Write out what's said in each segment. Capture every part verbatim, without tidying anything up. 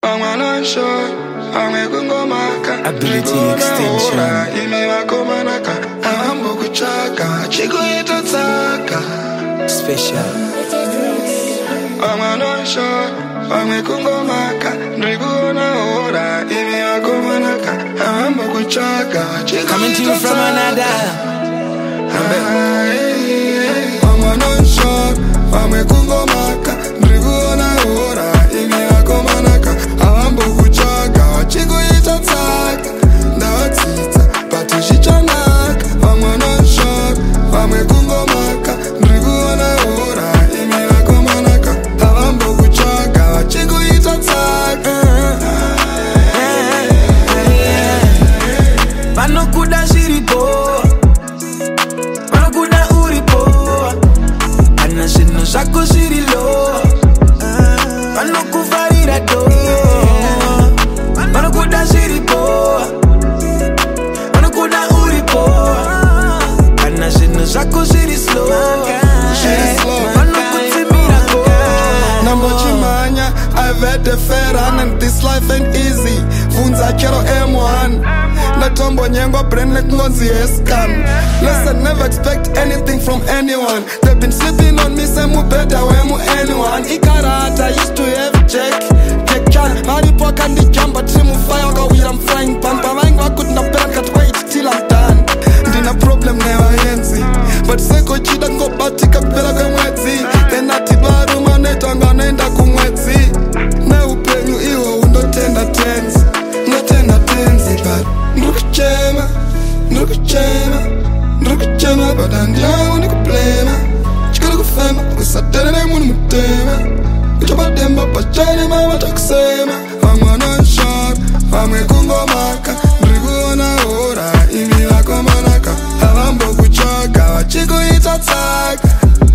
Ability extension. Special. Coming to you from another. Shako shiri lo, pano kufarira do, pano kuda shiri po, pano kuda uri po, kana shino shako shiri slow, pano kutimira po. Nambo chimanya, I've had a fair run and this life ain't easy. Funza kero M one, na tombo nyengo brain like ngonzi escan. Listen, never expect anything from anyone. They've been sleeping on me, say mu better when mu anyone. Ikarata used to have check, check chan. Mari poka ndi jamba trimu fire go with I'm frying pan. Pamaing wa could not bear cat wait till I'm done. Dina problem never yenzi, but seko chida ngo batika pela kwa mwezi. Then atibaru maneta nganenda kumwezi. Na upenyu iwo undo tenda tenzi, no tenda tenzi but nukuchema, nukuchema, nukuchema but andiawo nikuplema. Chikala kufema, usadele na munu mutema. Kuchoba demba pachani mama takusema. Fama no shot, fama kungo maka. Ndrigu na ora, imi wako manaka. Havambo kuchoka, wachiko itataka.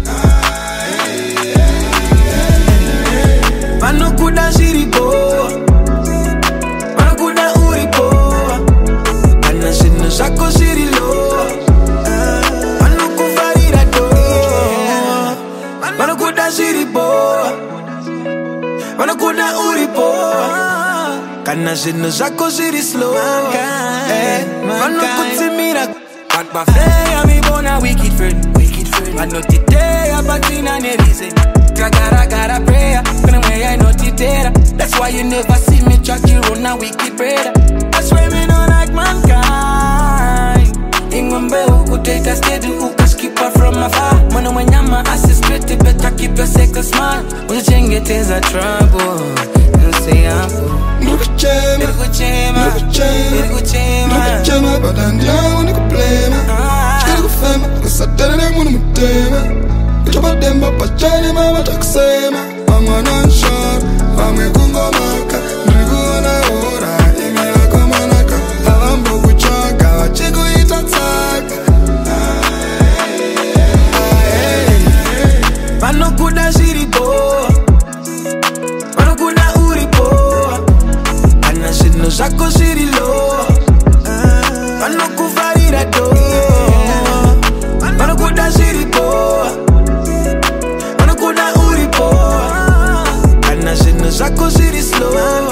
Pano kuda shiri po, pano kuda uri po, kana shino shako shiri lo, pano kufarira do, pano kuda shiri po, pano kuda uri po, kana shino shako shiri slow, pano kutimira. But my fair, me born a wicked friend, wicked friend. I know today I'm back in an reason. I gotta, gotta prayer, but way I know titera. That's why you never see me track you on a wicked brother. That's why me don't like mankind. Ingombe who take a steady, who can skip her from afar. Mano when you're my assist, better keep your second smile. When you change it is a trouble. You say I'm Nukuchema, Nukuchema, Nukuchema, Nukuchema, but andiawo nikuplema. Chikala kufema, usadele na munu mutema. Kuchoba demba pachani mama takusema. Fama no shot, fama kungo maka. Ndrigu na ora, imi wako manaka. Havambo kuchoka, wachiko itataka. Pano kuda shiri po, pano kuda uri po, kana shino shako shiri lo, pano kufarira do, pano kuda shiri po, pano kuda uri po, kana shino shako shiri slow.